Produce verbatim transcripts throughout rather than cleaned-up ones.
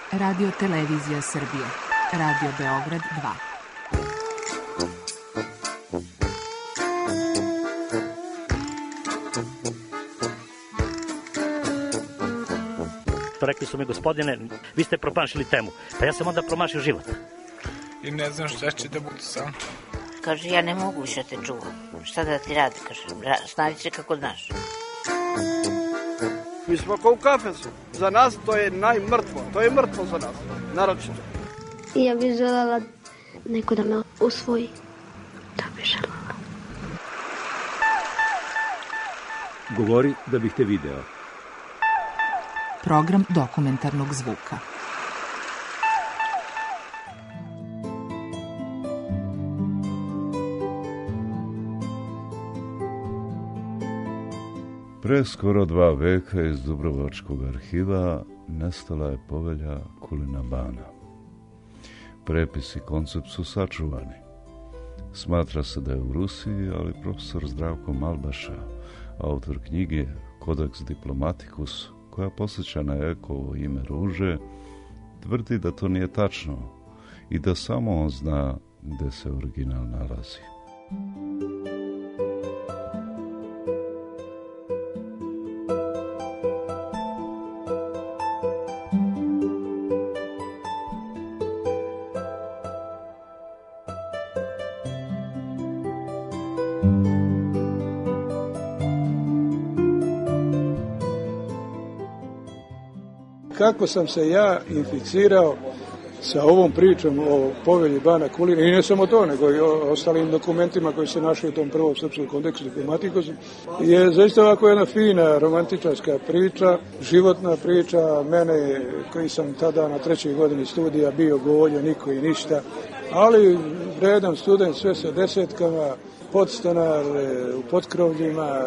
Radio Televizija Srbije. Radio Beograd dva. Rekli su mi, gospodine, vi ste promašili temu. Pa ja sam onda promašio život. I ne znam šta će da bude sam. Kaže, ja ne mogu više te čuvam. Šta da ti radi, kaže, snađi se kako znaš. Mi smo kao u kafesu. Za nas to je najmrtvo. To je mrtvo za nas, naročito. Ja bih željela neko da me usvoji. Da bih željela. Govori da bih te video. Program dokumentarnog zvuka. Pre skoro dva veka iz Dubrovačkog arhiva nestala je povelja Kulina Bana. Prepis i koncept su sačuvani. Smatra se da je u Rusiji, ali profesor Zdravko Malbaša, autor knjige Codex Diplomaticus, koja posjeća na Ekovo ime Ruže, tvrdi da to nije tačno i da samo on zna gde se original nalazi. Kako sam se ja inficirao sa ovom pričom o povelji Bana Kulina, i ne samo to, nego i o ostalim dokumentima koji se našli u tom prvom srpskom kodeksu Diplomatikusu, je zaista ovako jedna fina romantičarska priča, životna priča mene koji sam tada na trećoj godini studija bio govoljo, niko i ništa, ali vredan student, sve sa desetkama, podstanar u potkrovljima,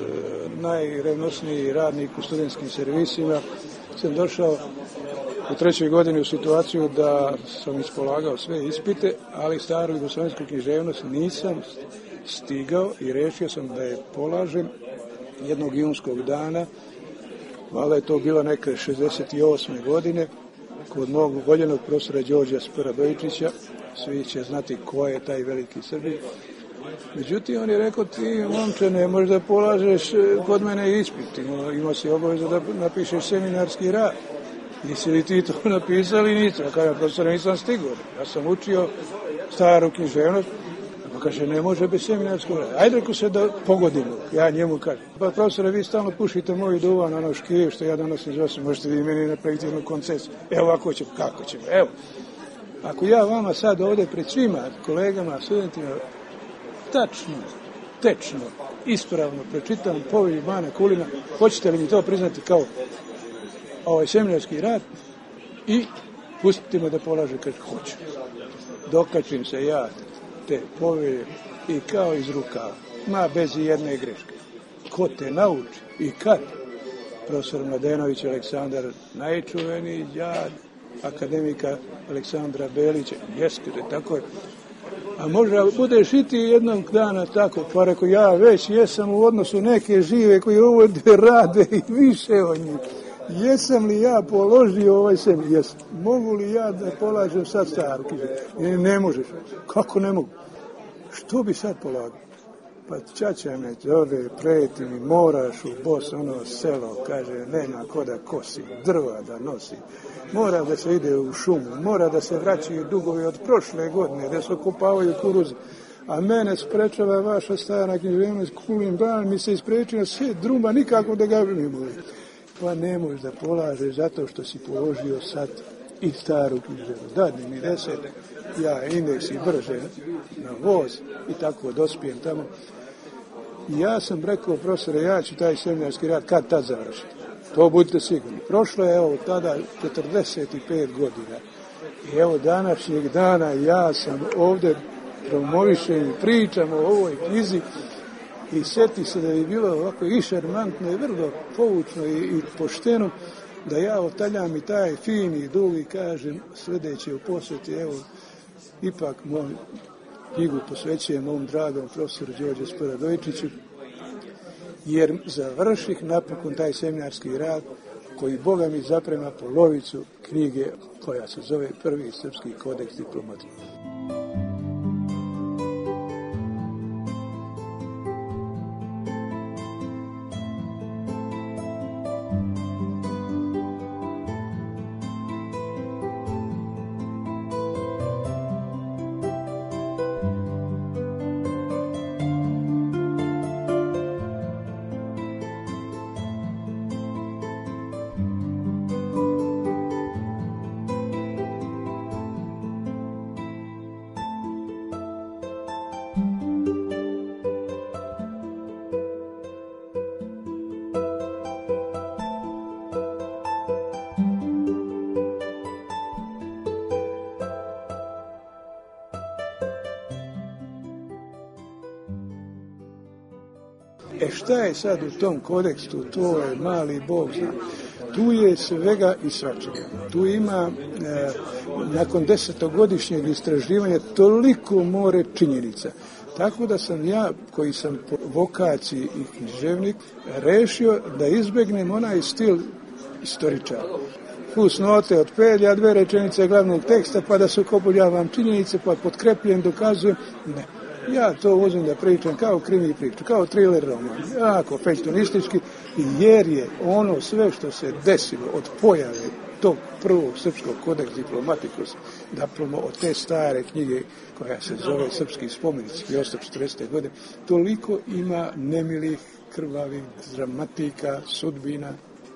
najrevnosniji radnik u studentskim servisima. Sam došao u trećoj godini u situaciju da sam ispolagao sve ispite, ali staru jugoslovensku književnost nisam stigao i rešio sam da je polažem jednog junskog dana, valjda je to bilo neke šezdeset osme godine, kod mog voljenog profesora Đorđa Sporadojičića, svi će znati ko je taj veliki Srbin. Međutim, on je rekao, ti, momče, ne možeš da polažeš kod mene ispit, ima, ima si obavezu da napišeš seminarski rad. Nisi li ti to napisali? Nisam. Kada profesora nisam stigao. Ja sam učio staru književnost, pa kaže, ne može bez seminarskog rada. Ajde ako se da pogodimo, ja njemu kažem. Pa profesore, vi stalno pušite moju duvan, ono škije, što ja donosim iz vas, možete vi meni napraviti jednu koncesiju. Evo, ako ćemo, kako ćemo, evo. Ako ja vama sad ovde pred svima, kolegama, studentima, tačno, tečno, ispravno pročitam povelju Bana Kulina, hoćete li mi to priznati kao ovaj seminarski rad i pustite me da polaže kad hoću. Dokačim se ja te povelje i kao iz rukava, ma bez jedne greške. Ko te nauči i kad? Profesor Mladenović Aleksandar, najčuveniji đak akademika Aleksandra Belića, jeskire, tako je. A možda budeš i ti jednog dana tako, pa rekao, ja već jesam u odnosu neke žive koji ovdje rade i više od njih. Jesam li ja položio ovaj sebi? Jesam. Mogu li ja da polažem sad staru književnost? Ne možeš. Kako ne mogu? Što bi sad polagao? Pa čača me zove, preti mi, moraš u Bos, ono selo, kaže, nema ko da kosi, drva da nosi. Mora da se ide u šumu, mora da se vraćaju dugovi od prošle godine, da se okopavaju kuruze. A mene sprečava vaša stara književnost, Kulin Ban, mi se isprečio sve druma, nikako da ga ne može. Pa ne možeš da polažeš zato što si položio sad i staru književnost. Dadni mi deset, ja indeks i brže na voz i tako dospijem tamo. I ja sam rekao, profesore, ja ću taj seminarski rad kad tad završiti. To budite sigurni. Prošlo je, evo, tada četrdeset pet godina. I evo, današnjeg dana ja sam ovde promovišen i pričam o ovoj knjizi i sjeti se da je bilo ovako i šarmantno i vrlo poučno i, i pošteno da ja otaljam i taj fini dug i kažem sledeće u posveti, evo, ipak moj knjigu posvećujem ovom dragom profesoru Đorđu Sporadojičiću, jer završih napokon taj seminarski rad koji Boga mi zaprema polovicu knjige koja se zove Prvi srpski kodeks diplomatije. E šta je sad u tom kodekstu, to je mali Bog zna. Tu je svega i svačega. Tu ima, e, nakon desetogodišnjeg istraživanja, toliko more činjenica. Tako da sam ja, koji sam po vokaciji i književnik, rešio da izbegnem onaj stil istoričara. Fusnote od pelja, dve rečenice glavnog teksta, pa da se kopuljavam činjenice, pa potkrepljen, dokazujem. Ne. Ja to uzmem da pričam kao krimi priču, kao thriller roman, jako feštonistički, jer je ono sve što se desilo od pojave tog prvog srpskog kodeks diplomatikus, zapravo od te stare knjige koja se zove Srpski spomenici, hiljadu četiristo godine, toliko ima nemilih, krvavih dramatika, sudbina.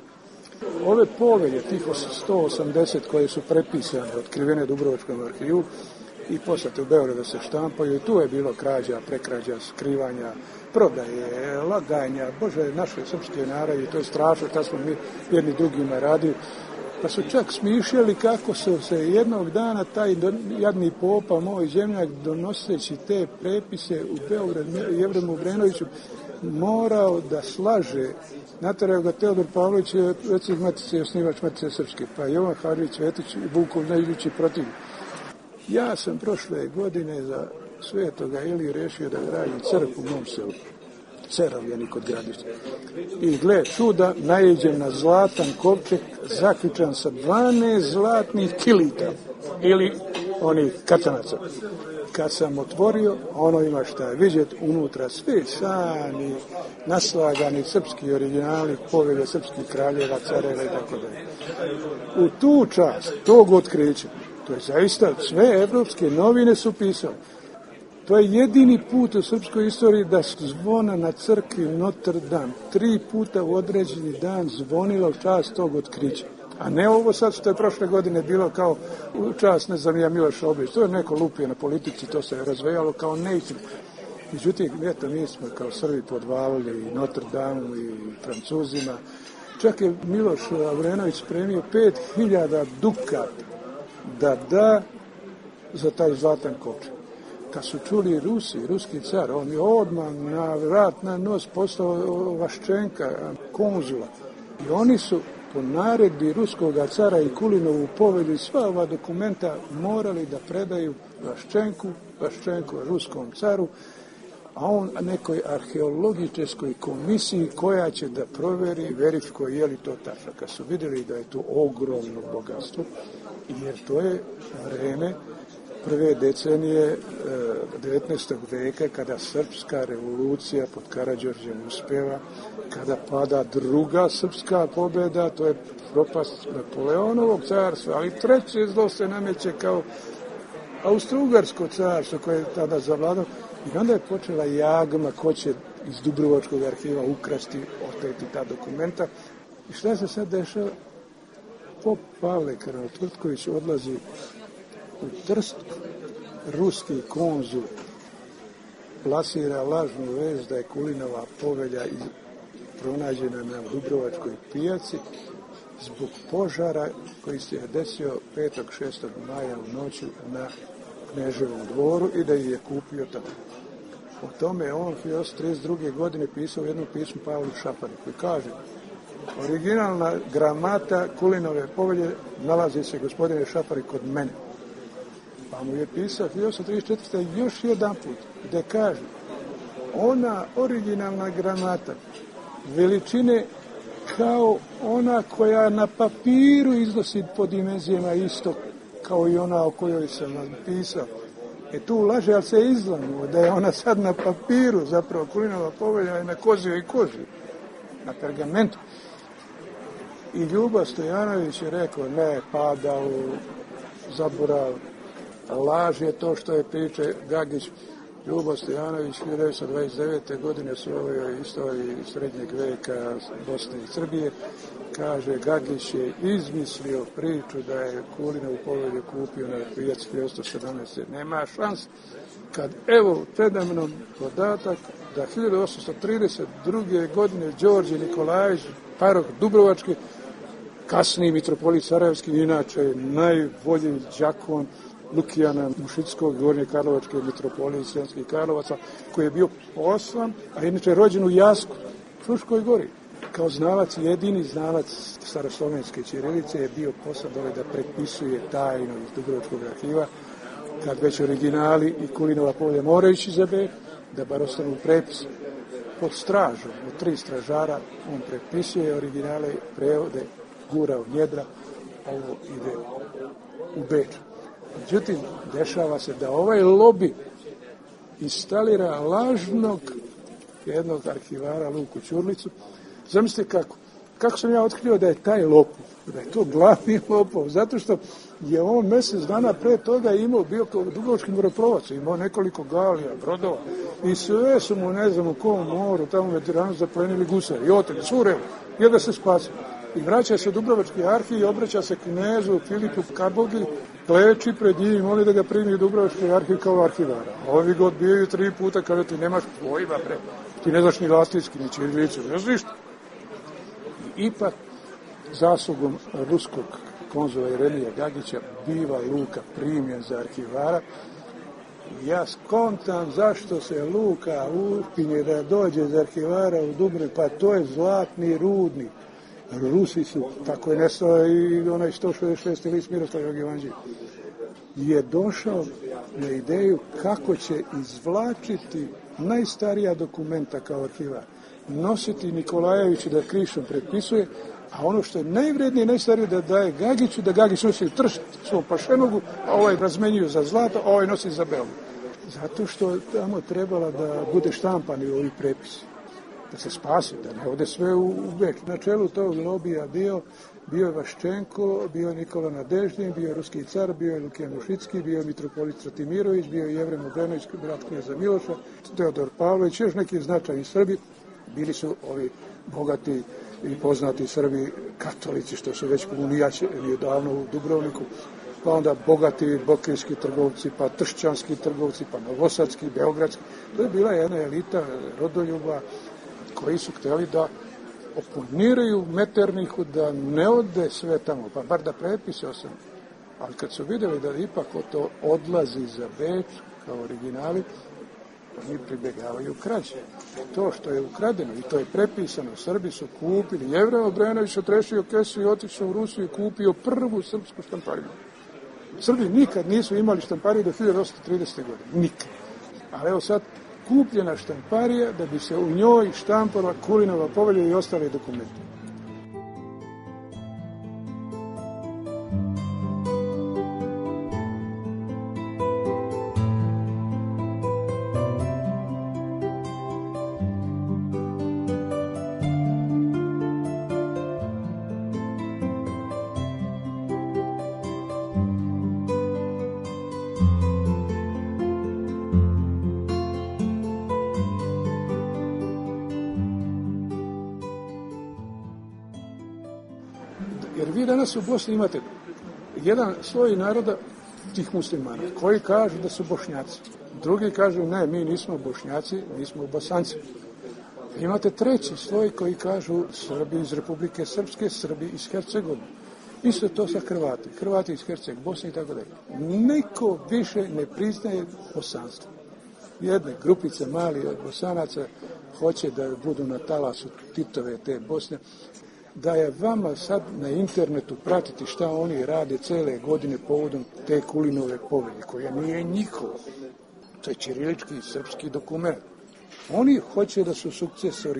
Ove povelje, tih sto osamdeset koje su prepisane, otkrivene u Dubrovačkom arhivu, i poslate u Beograd da se štampaju, i tu je bilo krađa, prekrađa, skrivanja, prodaje, laganja, bože, naše srpske naravi, to je strašno, tad smo mi jedni drugima radili. Pa su čak smišljali kako su se jednog dana taj jadni popa, moj zemljak, donoseći te prepise u Beograd, Jevremu Brenoviću, morao da slaže. Naterao ga Teodor Pavlović, predsjednik Matice, osnivač Matice Srpske, pa Jovan Hadžić, Vetić i Vukov najljući protiv. Ja sam prošle godine za Svetoga Iliju rešio da gradim crkvu u mom selu, Ceravljeni kod Gradišća. I gle čuda, naiđem na zlatan kovčeg zaključan sa dvanaest zlatnih kilita ili onih katanaca. Kad sam otvorio, ono ima šta je vidjeti, unutra svi sami naslagani srpski originali, povelje srpskih kraljeva, careva i tako dalje. U tu čast tog otkrića, to je zaista, sve evropske novine su pisali. To je jedini put u srpskoj istoriji da zvona na crkvi Notre Dame tri puta u određeni dan zvonila u čast tog otkrića. A ne ovo sad što je prošle godine bilo kao u čast, ne znam ja, Miloša Obilić. To je neko lupio na politici, to se je razvejalo kao neistinu. Međutim, eto, mi smo kao Srbi podvalili i Notre Dame i Francuzima. Čak je Miloš Avrenović spremio pet hiljada dukata da da za taj zlatan kovčeg. Kad su čuli Rusi, ruski car, on je odmah na vrat, na nos poslao Vaščenka, konzula. I oni su po naredbi ruskog cara i Kulinovu povelju i sva ova dokumenta morali da predaju Vaščenku, Vaščenku ruskom caru, a on nekoj arheologičkoj komisiji koja će da proveri, verifikuje je li to tačno. Kad su vidjeli da je to ogromno bogatstvo, jer to je vreme prve decenije devetnaestog veka, kada srpska revolucija pod Karađorđem uspeva, kada pada druga srpska pobjeda, to je propast Napoleonovog carstva, ali treće zlo se nameće kao Austro-Ugarsko carstvo koje je tada zavladalo. I onda je počela jagma ko će iz Dubrovačkog arhiva ukrasti, oteti ta dokumenta. I šta se sad dešava? Pop Pavle Karanotvrtković odlazi u Trst, ruski konzul plasira lažnu vest da je Kulinova povelja pronađena na Dubrovačkoj pijaci zbog požara koji se je desio petog šestog maja u noću na Kneževom dvoru i da je je kupio tamo. O tome je on hiljadu osamsto trideset druge godine pisao jedno pismo Pavlu Šapariku koji kaže: originalna gramata Kulinove povelje nalazi se, gospodine Šaparik, kod mene. Pa mu je pisao hiljadu osamsto trideset četvrte još jedan put, gde kaže: ona originalna gramata veličine kao ona koja na papiru iznosi po dimenzijama isto kao i ona o kojoj sam napisao. E tu laže, ali se izlanuo da je ona sad na papiru, zapravo Kulinova povelja je na kozijoj koži, na pergamentu. I Ljubo Stojanović je rekao, ne, pada u zaborav, laž je to što je priče Gagić. Ljubo Stojanović hiljadu devetsto dvadeset devete. godine su ovoj istoriji srednjeg veka Bosne i Srbije. Kaže, Gagić je izmislio priču da je Kulinovu povelju kupio na pijaci tristo sedamnaeste. Nema šans. Kad, evo, predamnom podatak da hiljadu osamsto trideset druge. godine Đorđe Nikolajević, parok Dubrovački, kasniji mitropolit Sarajevski, inače najbolji đakon Lukijana Mušickog, Gornje Karlovačke mitropolije Sremskih Karlovaca, koji je bio poslan, a inače rođen u Jasku, Fruškoj gori. Kao znalac, jedini znalac staroslovenske ćirilice je bio poslan dole da prepisuje tajno iz Dubrovačkog arhiva, kad već originali i Kulinova povelja moraju ići za Bek, da bar ostanu u prepis. Pod stražom, od tri stražara, on prepisuje originale, prevode, gura u njedra, ovo ide u Beč. Međutim, dešava se da ovaj lobi instalira lažnog jednog arhivara Luku Ćurlicu. Zamislite kako. Kako sam ja otkrio da je taj lopov, da je to glavni lopov, zato što je on mjesec dana pre toga imao, bio kao dubrovački moroplovac, imao nekoliko galija, brodova i sve su mu, ne znam, u kom moru, tamo veteranu zaplenili gusari i oteli, sureli, je da se spasi. I vraća se u Dubrovački arhiv i obraća se knezu Filipu Kabogi, kleči pred njim, moli da ga primi u Dubrovački arhiv kao arhivara. Ovi ga odbijaju tri puta kada ti nemaš pojma, bre. Ti ne znaš ni latinski, ni ćirilicu, ne znaš ništa. I ipak, zaslugom ruskog konzula Irenija Gagića, biva Luka primjen za arhivara. Ja skontam zašto se Luka upinje da dođe za arhivara u Dubrovnik, pa to je zlatni rudnik. Rusi su, tako je nestao i onaj sto šezdeset šesti list Miroslavljevog evanđelja, je došao na ideju kako će izvlačiti najstarija dokumenta kao arhivar, nositi Nikolajeviću da krišom prepisuje, a ono što je najvrednije i najstarije da daje Gagiću, da Gagić nosi tršt svom pašenogu, a ovaj razmenjuju za zlato, a ovaj nosi za belu. Zato što tamo trebala da bude štampani ovi prepisi, da se spasi, da ne ode sve u, u Beč. Na čelu tog lobija bio, bio je Vaščenko, bio je Nikola Nadeždin, bio je ruski car, bio je Lukijan Mušicki, bio je mitropolit Stratimirović, bio je Jevrem Obrenović, brat kneza Miloša, Teodor Pavlović, još neki značajni Srbi. Bili su ovi bogati i poznati Srbi katolici, što su već komunijačili davno u Dubrovniku, pa onda bogati bokeljski trgovci, pa tršćanski trgovci, pa novosadski, beogradski. To je bila jedna elita rodoljuba koji su htjeli da oponiraju Metternichu, da ne ode sve tamo, pa bar da prepisao sam. Ali kad su vidjeli da ipak to odlazi za Beč kao originali, oni pribjegavaju krađe. To što je ukradeno i to je prepisano, Srbi su kupili, Jevrem Obrenović otrešio kesu i otišao u Rusiju i kupio prvu srpsku štampariju. Srbi nikad nisu imali štampariju do hiljadu osamsto tridesete. godine, nikad. Ali evo sad, kupljena štamparija da bi se u njoj štampala Kulinova povelja i ostale dokumenti. Jer vi danas u Bosni imate jedan sloj naroda, tih muslimana, koji kažu da su Bošnjaci. Drugi kažu ne, mi nismo Bošnjaci, mi smo Bosanci. Imate treći sloj koji kažu Srbi iz Republike Srpske, Srbi iz Hercegovine. Isto to sa Hrvati, Hrvati iz Herceg, Bosne i tako dalje. Niko više ne priznaje bosanstvo. Jedne grupice mali od Bosanaca hoće da budu na talasu Titove te Bosne. Da je vama sad na internetu pratiti šta oni rade cele godine povodom te Kulinove povelje, koja nije njihova. To je ćirilički i srpski dokument. Oni hoće da su sukcesori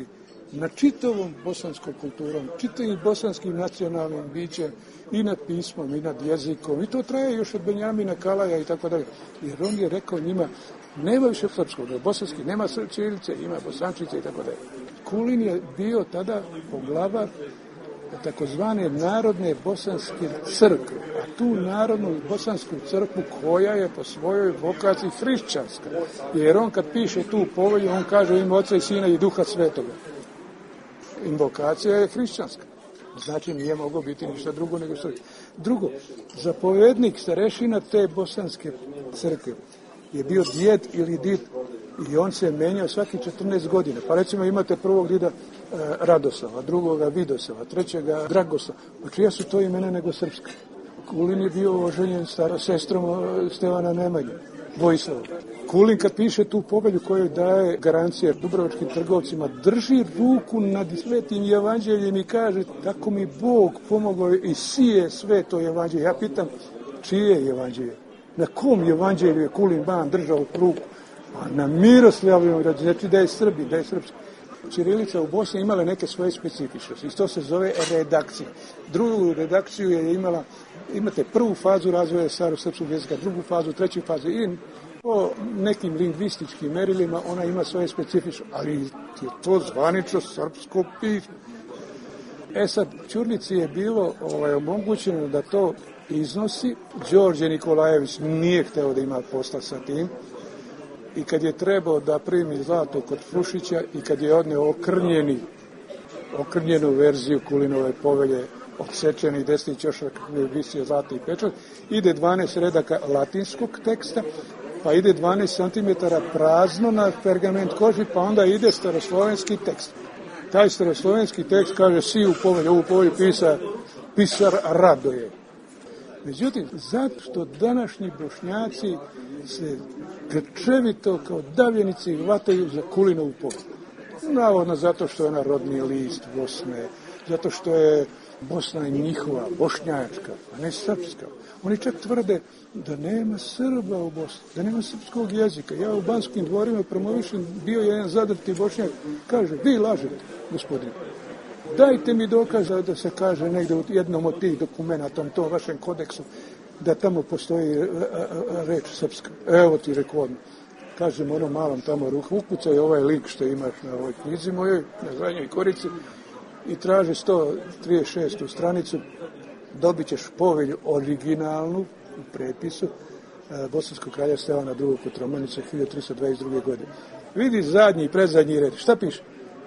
na čitavom bosanskom kulturom, čitavim bosanskim nacionalnim bićem i nad pismom i nad jezikom. I to traje još od Benjamina Kalaja i tako dalje. Jer on je rekao njima, nema više srpskog, bosanski, nema ćirilice, ima bosančice i tako dalje. Kulin je bio tada poglavar takozvane narodne bosanske crkve, a tu narodnu bosansku crkvu koja je po svojoj vokaciji hrišćanska. Jer on kad piše tu povelju, on kaže u ime Oca i Sina i Duha Svetoga. Invokacija je hrišćanska. Znači nije moglo biti ništa drugo nego crkva. Drugo, zapovednik starešina te bosanske crkve je bio djed ili did i on se menjao svaki četrnaest godina. Pa recimo imate prvog dida e, Radoslava, drugoga Vidoslava, trećega Dragoslava. Pa čija su to imena nego srpska? Kulin je bio oženjen sa sestrom Stevana Nemanje, Vojislava. Kulin kad piše tu povelju koju daje garancija dubrovačkim trgovcima, drži ruku nad svetim evanđeljem i kaže tako mi Bog pomogao i sije sve to evanđelje. Ja pitam čije je evanđelje? Na kom evanđelju je Kulin ban držao ruku? A na Miroslavljevom, znači da je Srbi, da je srpski. Ćirilica u Bosni imala neke svoje specifičnosti i to se zove redakcija. Drugu redakciju je imala, imate prvu fazu razvoja starosrpskog jezika, drugu fazu, treću fazu i po nekim lingvističkim merilima ona ima svoje specifičnosti, ali je to zvanično srpsko pismo. E sad, Ćurlici je bilo ovaj, omogućeno da to iznosi. Đorđe Nikolajević nije hteo da ima posla sa tim. I kad je trebao da primi zlato kod Frušića i kad je odneo okrnjeni, okrnjenu verziju Kulinove povelje, odsečeni desni ćošak gdje je visio zlati i pečat, ide dvanaest redaka latinskog teksta, pa ide dvanaest centimetara prazno na pergament koži, pa onda ide staroslovenski tekst. Taj staroslovenski tekst kaže si u povelju, ovu povelju pisa, pisar Radoje. Međutim, zato što današnji Bošnjaci se grčevito kao davljenici vataju za Kulinovu povelju. Navodno zato što je ona rodni list Bosne, zato što je Bosna njihova, bošnjačka, a ne srpska. Oni čak tvrde da nema Srba u Bosni, da nema srpskog jezika. Ja u Banskim dvorima promovišem, bio je jedan zadrti Bošnjak, kaže, vi lažete, gospodine. Dajte mi dokaza da se kaže negde u jednom od tih dokumenta, tom vašem kodeksu, da tamo postoji reč srpska. Evo ti rekao odmah. Kažem ono malom tamo ruku, ukucaj ovaj link što imaš na ovoj knjizi mojoj, na zadnjoj korici, i traži sto trideset šestu stranicu, dobit ćeš povelju originalnu u prepisu Bosanskog kralja Stevana drugog Kotromanića hiljadu tristo dvadeset druge. godine. Vidi zadnji i predzadnji red. Šta piše?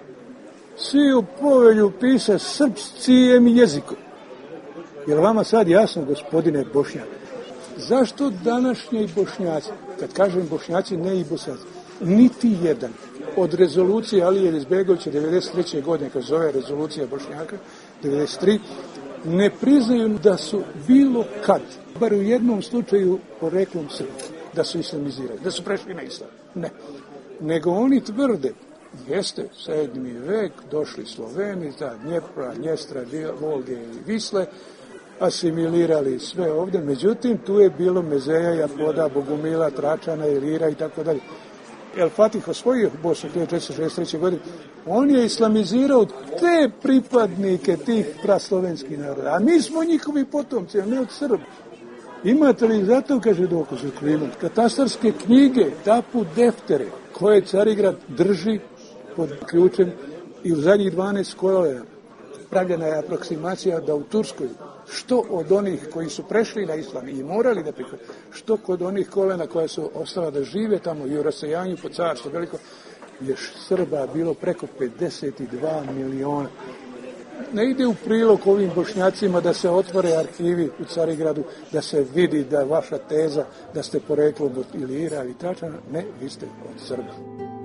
Svi u povelju pisa srpscijem jezikom. Je li vama sad jasno, gospodine Bošnjak? Zašto današnji Bošnjaci, kad kažem Bošnjaci, ne i Bosanci, niti jedan od rezolucije Alije Izetbegovića devedeset treće. godine, kad zove rezolucija Bošnjaka, devedeset tri, ne priznaju da su bilo kad, bar u jednom slučaju poreklom Srbi, da su islamizirali, da su prešli na islam. Ne. Nego oni tvrde, jeste, sedmi vek, došli Sloveni, za Dnjepra, Njestra, Volge i Visle, asimilirali sve ovdje, međutim, tu je bilo Mezeja, Japoda, Bogumila, Tračana, Ilira i tako dalje. El Fatih osvojio Bosnu hiljadu četiristo šezdeset treće. godine, on je islamizirao te pripadnike tih praslovenskih naroda, a mi smo njihovi potomci, a ne od Srba. Imate li zato, kaže dokaz, katastarske knjige, tapu deftere, koje Carigrad drži pod ključem i u zadnjih dvanaest kolena pravljena je aproksimacija da u Turskoj, što od onih koji su prešli na islam i morali da prihvate, što kod onih kolena koja su ostala da žive tamo i u rasejanju po carstvu veliko, je Srba bilo preko pedeset dva miliona. Ne ide u prilog ovim Bošnjacima da se otvore arhivi u Carigradu, da se vidi da vaša teza da ste poreklom od Ilira ili Tračana, ne, vi ste od Srba.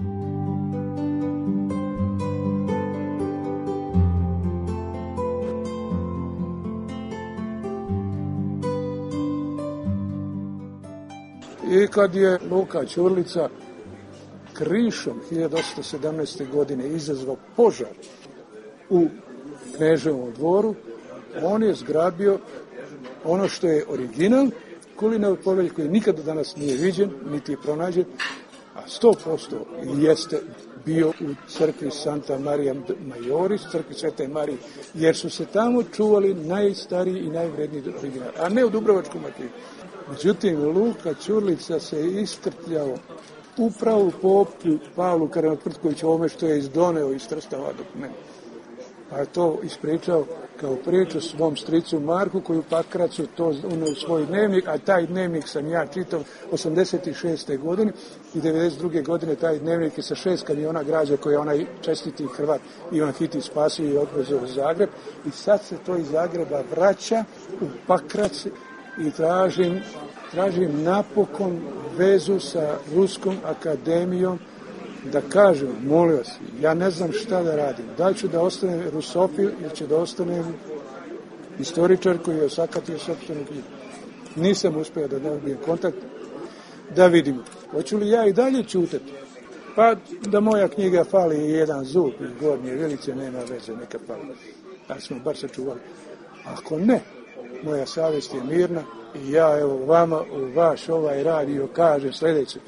I kad je Luka Ćurlica krišom hiljadu osamsto sedamnaeste. godine izazvao požar u Kneževom dvoru, on je zgrabio ono što je original Kulinove povelje, koji nikada danas nije viđen, niti je pronađen, a sto posto jeste bio u crkvi Santa Maria Majoris, crkvi Svete Marije, jer su se tamo čuvali najstariji i najvredniji originali, a ne u Dubrovačkom arhivu. Međutim, Luka Ćurlica se istrpljao upravo po Pavlu Karanotvrtkoviću, ovome što je izdoneo iz Trstava dokument. Pa je to ispričao kao priču svom stricu Marku, koju Pakracu to uneo u svoj dnevnik, a taj dnevnik sam ja čitao osamdeset šeste godine i devedeset druge godine taj dnevnik je sa šest kamiona građa koje je onaj čestiti Hrvat Ivan Hiti spasio i odvezao u Zagreb. I sad se to iz Zagreba vraća u Pakrac i tražim, tražim napokon vezu sa Ruskom akademijom, da kažem, molim vas, ja ne znam šta da radim. Da ću da ostanem rusofil ili ću da ostanem historičar koji je osakatio sopstvenu knjigu. Nisam uspio da dobijem kontakt, da vidim. Hoću li ja i dalje čutati? Pa da moja knjiga fali i jedan zub iz Gornje Vilice, nema veze, neka fali. Ali smo bar sačuvali. Ako ne, moja savjest je mirna i ja evo vama u vaš ovaj radio kažem sljedeće.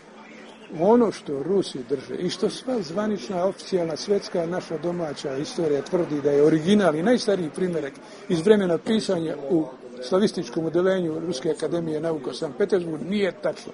Ono što Rusi drže i što sva zvanična, oficijalna, svetska, naša domaća istorija tvrdi da je original i najstariji primjerak iz vremena pisanja u slavističkom odelenju Ruske akademije nauka u Sankt Petersburgu, nije tačno.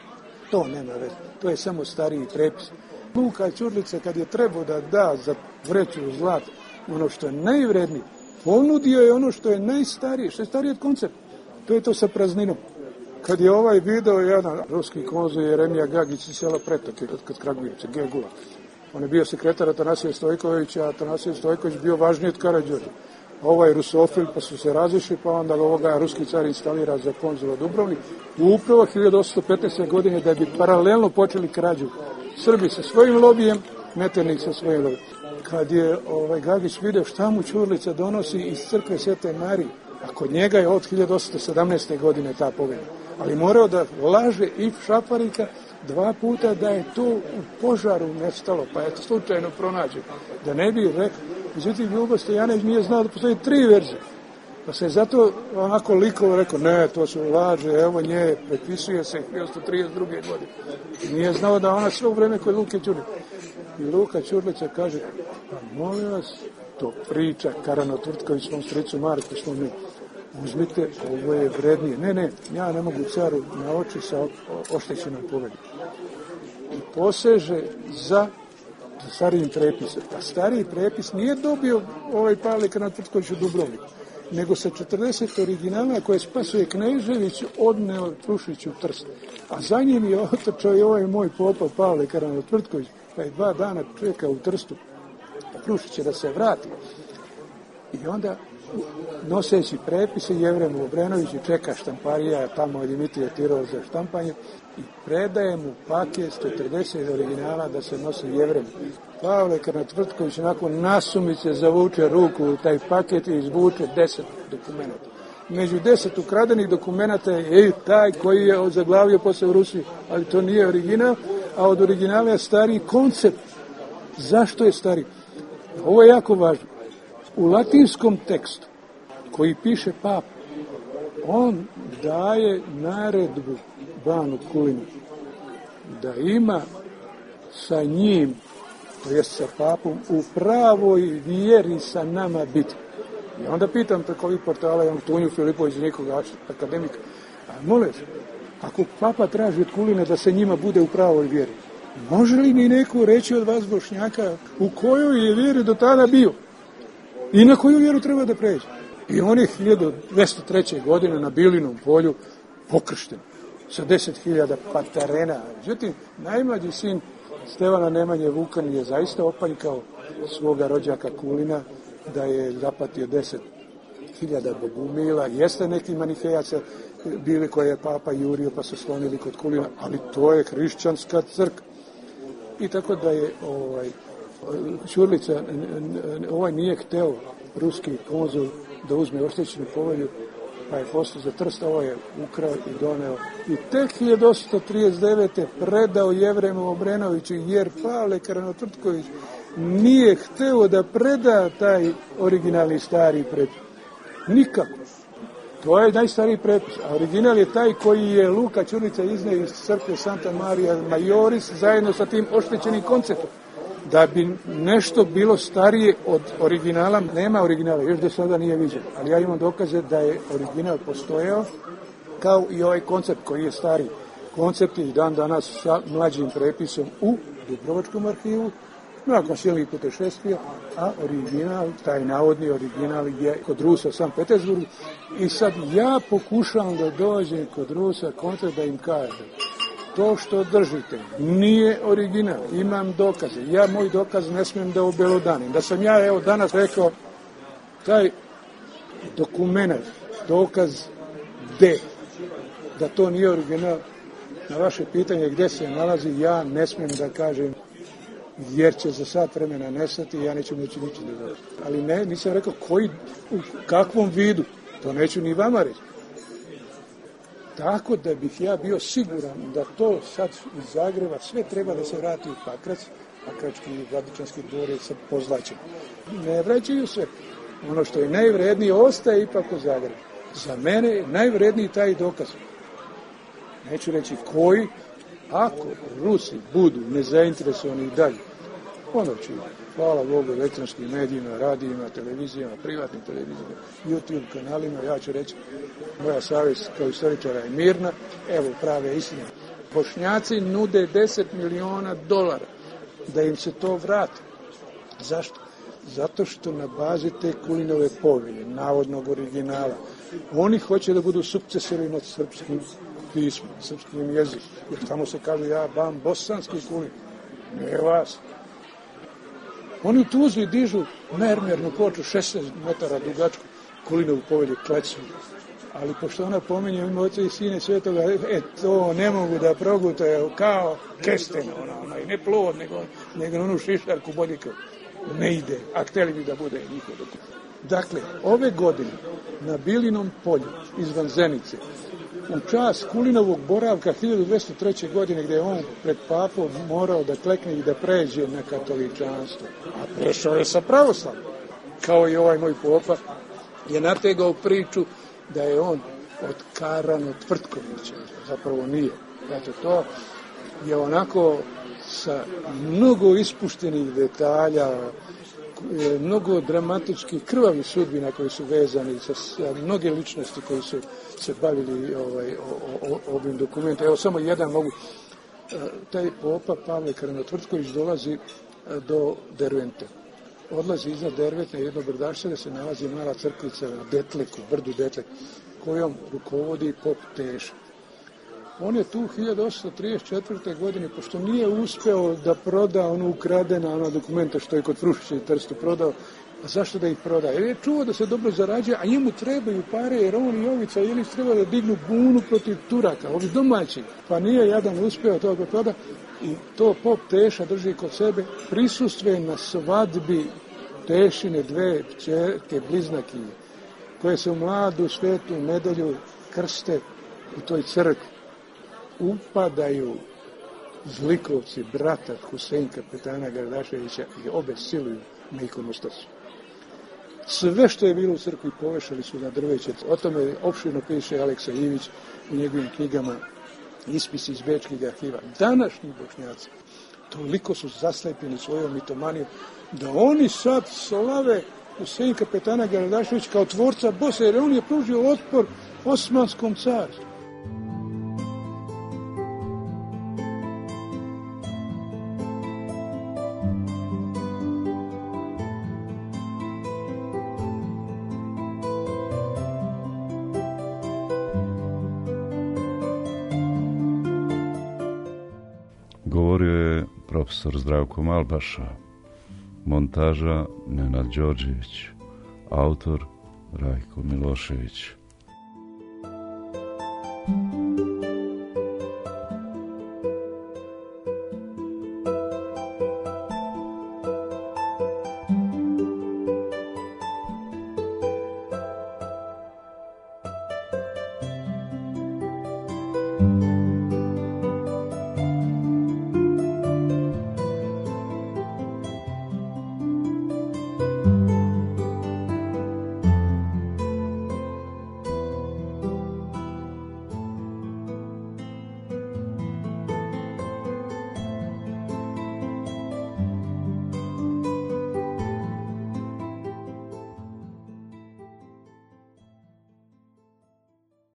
To nema veze. To je samo stariji prepis. Luka Ćurlica kad je trebao da da za vreću zlata ono što je najvrednije, ponudio je ono što je najstarije, što je stariji od koncepta. To je to sa prazninom. Kad je ovaj video jedan ruski konzul Jeremija Gagić iz sela Pretoke kod Kragujevca, Gegula. On je bio sekretar Atanasija Stojkovića, a Atanasije Stojković bio važniji od Karađorđa. Ovaj rusofil, pa su se razišli, pa onda ovoga ruski car instalira za konzula Dubrovnik. Upravo hiljadu osamsto petnaeste. godine da bi paralelno počeli krađu. Srbi sa svojim lobijem, Meternik sa svojim lobijem. Kad je ovaj Gagić video šta mu Ćurlica donosi iz crkve Svete Marije, a kod njega je od hiljadu osamsto sedamnaeste. godine ta povelja. Ali morao da laže i Šaparika dva puta da je to u požaru nestalo, pa je to slučajno pronađeno. Da ne bi rekao, međutim Ljubo Stojanović nije znao da postoji tri verzije. Pa se zato onako likovo rekao, ne, to su laže, evo nje, prepisuje se hiljadu osamsto trideset druge. godine. I nije znao da ona sve u vreme koje Luke Ćurlica. I Luka Ćurlica kaže, pa molim vas, to priča Karanotvrtković svom stricu Marku, svom ne. Uzmite, ovo je vrednije. Ne, ne, ja ne mogu caru na oči sa oštećenom povedom. I poseže za starijim prepisom. Pa stariji prepis nije dobio ovaj Pavle Karanotvrtković u Dubrovniku, nego sa četrdeset originala koje spasuje Knežević odneo Krušić u Trst. A za njim je otrčao i ovaj moj popa Pavle Karanotvrtković, pa je dva dana čekao u Trstu. Krušić je da se vrati. I onda noseći prepise Jevremu Obrenoviću čeka štamparija tamo od Dimitrija Tirol za štampanje i predaje mu paket četrdeset originala da se nosi Jevremu. Pavle Karanotvrtković nakon nasumice zavuče ruku u taj paket i izvuče deset dokumenta. Među deset ukradenih dokumenta je i taj koji je zaglavio posle u Rusiji, ali to nije original, a od originala je stariji koncept. Zašto je stariji? Ovo je jako važno. U latinskom tekstu koji piše papa, on daje naredbu Banu Kulinu da ima sa njim, to jest sa papom, u pravoj vjeri sa nama biti. I onda pitam preko ovih portala, ja Tunju Filipović iz nekog akademika, a molim se, ako papa traži od Kuline da se njima bude u pravoj vjeri, može li mi neko reći od vas Bošnjaka u kojoj je vjeri do tada bio? I na koju vjeru treba da pređe? I on je hiljadu dvesta treće. godine na Bilinom polju pokršten sa deset hiljada patarena. Međutim, najmlađi sin Stevana Nemanje Vukan je zaista opanjkao svoga rođaka Kulina da je zapatio deset hiljada bogumila. Jeste neki manihejaca bili koje je papa jurio pa se slonili kod Kulina, ali to je hrišćanska crkva. I tako da je ovaj Ćurlica, ovaj nije hteo ruski konzul da uzme oštećenu povelju, pa je postao za Trst, ovo je ukrao i doneo. I tek hiljadu osamsto trideset devete. predao Jevremu Obrenoviću, jer Pavle Karanotvrtković nije hteo da preda taj originalni stari prepis. Nikako. To je najstariji prepis. A original je taj koji je Luka Ćurlica izneo iz crkve Santa Maria Majoris zajedno sa tim oštećenim konceptom. Da bi nešto bilo starije od originala, nema originala, još do sada nije viđen, ali ja imam dokaze da je original postojao, kao i ovaj koncept koji je stari. Koncept je i dan danas sa mlađim prepisom u Dubrovačkom arhivu, nakon silnih putešestvija, a original, taj navodni original je kod Rusa u Sankt Petersburgu. I sad ja pokušavam da dođem kod Rusa koncept da im kažem, to što držite nije original, imam dokaze. Ja moj dokaz ne smijem da obelodanim. Da sam ja evo danas rekao taj dokument, dokaz D, da to nije original, na vaše pitanje gde se nalazi, ja ne smijem da kažem, jer će za sat vremena nestati i ja neću moći nići da dođem. Ali ne, nisam rekao koji, u kakvom vidu, to neću ni vama reći. Tako da bih ja bio siguran da to sad iz Zagreba sve treba da se vrati u Pakrac, Pakrački i Vladičanski dvorac sa pozlaćem. Ne vraćaju sve. Ono što je najvrednije ostaje ipak u Zagrebu. Za mene je najvredniji taj dokaz. Neću reći koji, ako Rusi budu nezainteresovani i dalje, onda će, hvala Bogu, elektronskim medijima, radijima, televizijama, privatnim televizijama, YouTube kanalima, ja ću reći, moja savjest kao istoričara je mirna, evo prave istine. Bošnjaci nude deset miliona dolara da im se to vrati. Zašto? Zato što na bazi te Kulinove povelje, navodnog originala, oni hoće da budu sukcesori nad srpskim pismom, srpskim jezikom. Jer tamo se kaže ja bam bosanski Kulin, ne vas. Oni u Tuzli dižu mermernu ploču šesnaest metara dugačku Kulinovu povelje klecu. Ali pošto ona pominje ima oca i sine svetoga, e to ne mogu da progutaju kao kesten, ona, ona, ne plod, nego, nego onu šišarku bodljikav. Ne ide, a hteli bi da bude njihov dokument. Dakle, ove godine na Bilinom polju izvan Zenice, u čas Kulinovog boravka hiljadu dvesta treće. godine, gdje je on pred papom morao da klekne i da pređe na katoličanstvo, a prešao je sa pravoslavnom, kao i ovaj moj popa, je nategao priču da je on od Karano Tvrtkovića, zapravo nije. Zato to je onako sa mnogo ispuštenih detalja, mnogo dramatičkih krvavih sudbina koji su vezani sa, sa mnoge ličnosti koji su se bavili ovaj, o, o, ovim dokumentom. Evo samo jedan mogu. Taj popa Pavle Karano-Tvrtković dolazi do Dervente. Odlazi iznad Dervete jedno brdašće da se nalazi mala crkvica na Detleku, brdu Detlek, kojom rukovodi pop Teša. On je tu hiljadu osamsto trideset četvrte. godine, pošto nije uspeo da proda ono ukradena ona dokumenta što je kod Frušića i Trstu prodao, a zašto da ih proda? Jer je čuo da se dobro zarađuje, a njemu trebaju pare, jer on i Jovica Jelić treba da dignu bunu protiv Turaka, ovi domaći. Pa nije jadan uspeo to da proda i to pop Teša drži kod sebe, prisustvuje na svadbi Tešine dve ćerke bliznakinje, koje se u mladu svetu nedelju krste u toj crkvi. Upadaju zlikovci brata Husein kapetana Gardaševića i obe siluju na ikonostasu. Sve što je bilo u crkvi povešali su na drveće. O tome opširno piše Aleksa Ivić u njegovim knjigama Ispisi iz bečkih arhiva. Današnji Bošnjaci toliko su zaslepljeni svojom mitomanijom da oni sad slave Husein kapetana Gardaševića kao tvorca Bosne, jer on je pružio otpor Osmanskom carstvu. Govorio je profesor Zdravko Malbaša, montaža Nenad Đorđević, autor Rajko Milošević. Thank you.